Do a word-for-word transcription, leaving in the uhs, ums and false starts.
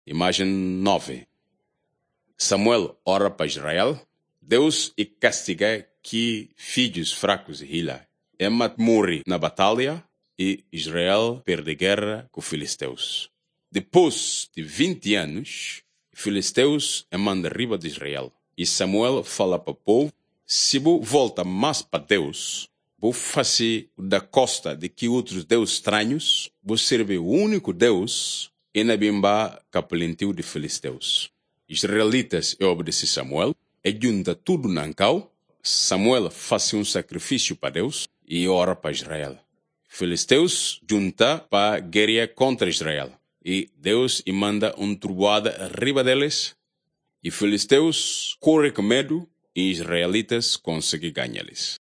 Imagem nove. Samuel ora para Israel. Deus e castiga que filhos fracos e hila. Emat morre na batalha e Israel perde guerra com os filisteus. Depois de vinte anos, os filisteus mandam riba de Israel. E Samuel fala para o povo, se você volta mais para Deus, você fazer da costa de que outros deuses estranhos, você serve o único Deus e na bimba capelintiu de filisteus. Israelitas obedecem Samuel, e junta tudo na cau. Samuel faz um sacrifício para Deus e ora para Israel. Filisteus junta para guerrear contra Israel. E Deus e manda um trovoada arriba deles. E filisteus correm com medo e israelitas conseguem ganhar-lhes.